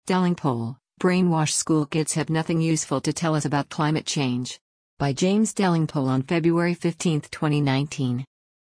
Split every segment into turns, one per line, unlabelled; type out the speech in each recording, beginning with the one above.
Delingpole, Brainwash School Kids Have Nothing Useful to Tell Us About Climate Change. By James Delingpole on February 15, 2019.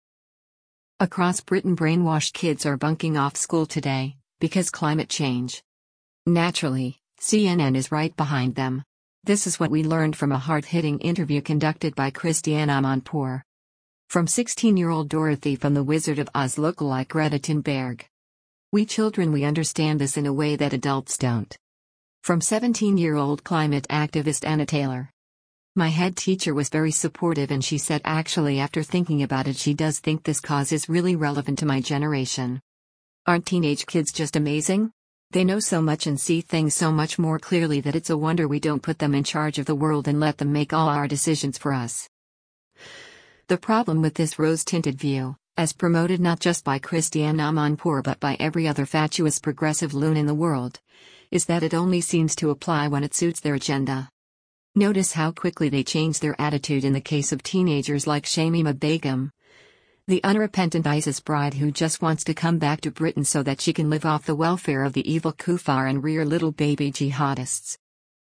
Across Britain, brainwashed kids are bunking off school today, because climate change. Naturally, CNN is right behind them. This is what we learned from a hard-hitting interview conducted by Christiane Amanpour. From 16-year-old Dorothy from The Wizard of Oz lookalike Greta Thunberg. We children, we understand this in a way that adults don't. From 17-year-old climate activist Anna Taylor. My head teacher was very supportive, and she said actually after thinking about it she does think this cause is really relevant to my generation. Aren't teenage kids just amazing? They know so much and see things so much more clearly that it's a wonder we don't put them in charge of the world and let them make all our decisions for us. The problem with this rose-tinted view, as promoted not just by Christiane Amanpour but by every other fatuous progressive loon in the world, is that it only seems to apply when it suits their agenda. Notice how quickly they change their attitude in the case of teenagers like Shamima Begum, the unrepentant ISIS bride who just wants to come back to Britain so that she can live off the welfare of the evil kuffar and rear little baby jihadists.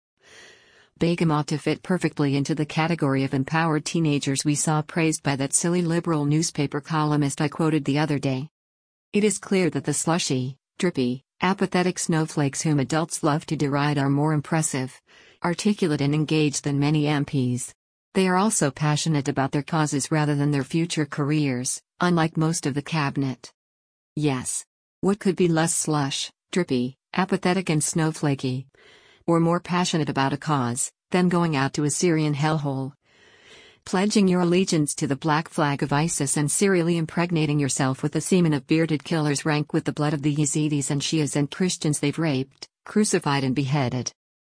Begum ought to fit perfectly into the category of empowered teenagers we saw praised by that silly liberal newspaper columnist I quoted the other day. It is clear that the slushy, drippy, apathetic snowflakes whom adults love to deride are more impressive, articulate and engaged than many MPs. They are also passionate about their causes rather than their future careers, unlike most of the cabinet. Yes. What could be less slush, drippy, apathetic and snowflakey? Or more passionate about a cause, than going out to a Syrian hellhole, pledging your allegiance to the black flag of ISIS and serially impregnating yourself with the semen of bearded killers rank with the blood of the Yazidis and Shias and Christians they've raped, crucified and beheaded.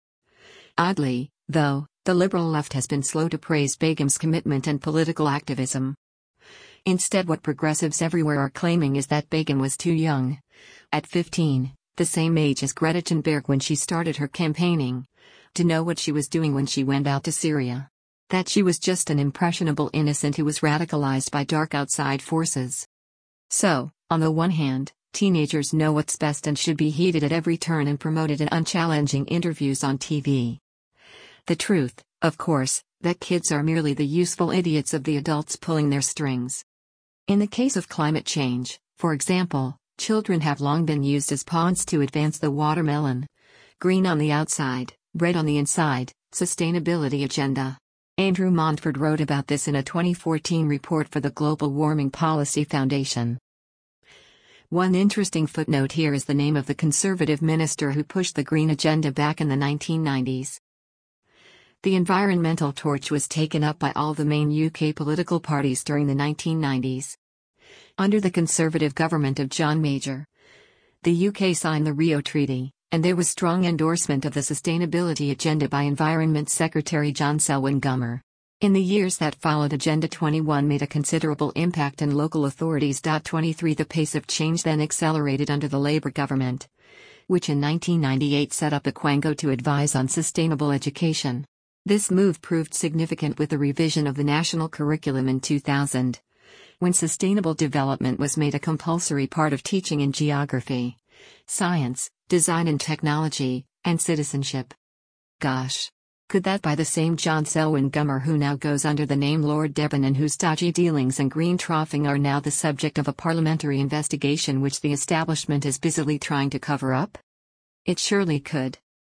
Oddly, though, the liberal left has been slow to praise Begum's commitment and political activism. Instead, what progressives everywhere are claiming is that Begum was too young. At 15, the same age as Greta Thunberg when she started her campaigning, to know what she was doing when she went out to Syria. That she was just an impressionable innocent who was radicalized by dark outside forces. So, on the one hand, teenagers know what's best and should be heeded at every turn and promoted in unchallenging interviews on TV. The truth, of course, that kids are merely the useful idiots of the adults pulling their strings. In the case of climate change, for example, children have long been used as pawns to advance the watermelon, green on the outside, red on the inside, sustainability agenda. Andrew Montford wrote about this in a 2014 report for the Global Warming Policy Foundation. One interesting footnote here is the name of the Conservative minister who pushed the green agenda back in the 1990s. The environmental torch was taken up by all the main UK political parties during the 1990s. Under the Conservative government of John Major, the UK signed the Rio Treaty, and there was strong endorsement of the sustainability agenda by Environment Secretary John Selwyn Gummer. In the years that followed, Agenda 21 made a considerable impact in local authorities. 23 The pace of change then accelerated under the Labour government, which in 1998 set up Equango to advise on sustainable education. This move proved significant with the revision of the national curriculum in 2000, when sustainable development was made a compulsory part of teaching in geography, science, design and technology, and citizenship. Gosh. Could that be the same John Selwyn Gummer who now goes under the name Lord Debon and whose dodgy dealings and green troughing are now the subject of a parliamentary investigation which the establishment is busily trying to cover up? It surely could.